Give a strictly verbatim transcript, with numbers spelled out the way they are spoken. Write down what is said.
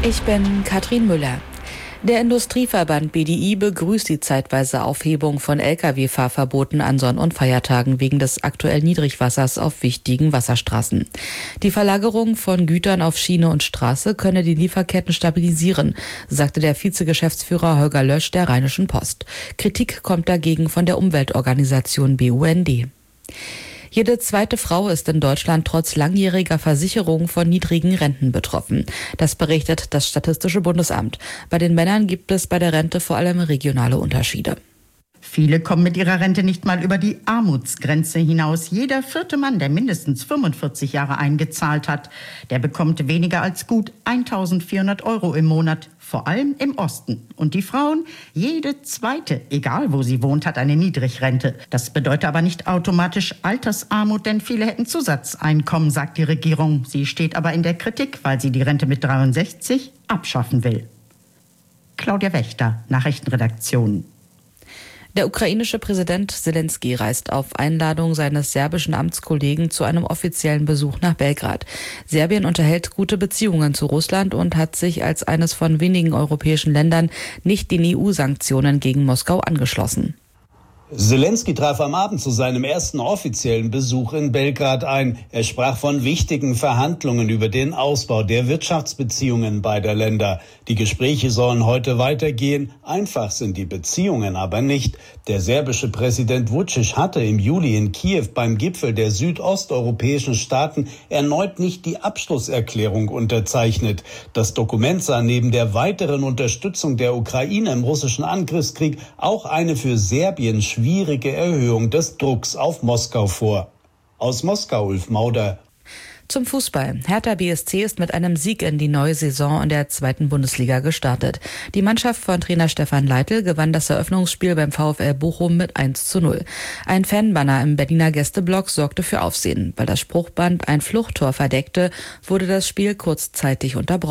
Ich bin Katrin Müller. Der Industrieverband B D I begrüßt die zeitweise Aufhebung von L K W-Fahrverboten an Sonn- und Feiertagen wegen des aktuellen Niedrigwassers auf wichtigen Wasserstraßen. Die Verlagerung von Gütern auf Schiene und Straße könne die Lieferketten stabilisieren, sagte der Vizegeschäftsführer Holger Lösch der Rheinischen Post. Kritik kommt dagegen von der Umweltorganisation B U N D. Jede zweite Frau ist in Deutschland trotz langjähriger Versicherung von niedrigen Renten betroffen. Das berichtet das Statistische Bundesamt. Bei den Männern gibt es bei der Rente vor allem regionale Unterschiede. Viele kommen mit ihrer Rente nicht mal über die Armutsgrenze hinaus. Jeder vierte Mann, der mindestens fünfundvierzig Jahre eingezahlt hat, der bekommt weniger als gut eintausendvierhundert Euro im Monat, vor allem im Osten. Und die Frauen, jede zweite, egal wo sie wohnt, hat eine Niedrigrente. Das bedeutet aber nicht automatisch Altersarmut, denn viele hätten Zusatzeinkommen, sagt die Regierung. Sie steht aber in der Kritik, weil sie die Rente mit dreiundsechzig abschaffen will. Claudia Wächter, Nachrichtenredaktion. Der ukrainische Präsident Selenskyj reist auf Einladung seines serbischen Amtskollegen zu einem offiziellen Besuch nach Belgrad. Serbien unterhält gute Beziehungen zu Russland und hat sich als eines von wenigen europäischen Ländern nicht den E U-Sanktionen gegen Moskau angeschlossen. Selenskyj traf am Abend zu seinem ersten offiziellen Besuch in Belgrad ein. Er sprach von wichtigen Verhandlungen über den Ausbau der Wirtschaftsbeziehungen beider Länder. Die Gespräche sollen heute weitergehen. Einfach sind die Beziehungen aber nicht. Der serbische Präsident Vučić hatte im Juli in Kiew beim Gipfel der südosteuropäischen Staaten erneut nicht die Abschlusserklärung unterzeichnet. Das Dokument sah neben der weiteren Unterstützung der Ukraine im russischen Angriffskrieg auch eine für Serbien schwierige Erhöhung des Drucks auf Moskau vor. Aus Moskau, Ulf Mauder. Zum Fußball. Hertha B S C ist mit einem Sieg in die neue Saison in der zweiten Bundesliga gestartet. Die Mannschaft von Trainer Stefan Leitl gewann das Eröffnungsspiel beim VfL Bochum mit eins zu null. Ein Fanbanner im Berliner Gästeblock sorgte für Aufsehen. Weil das Spruchband ein Fluchttor verdeckte, wurde das Spiel kurzzeitig unterbrochen.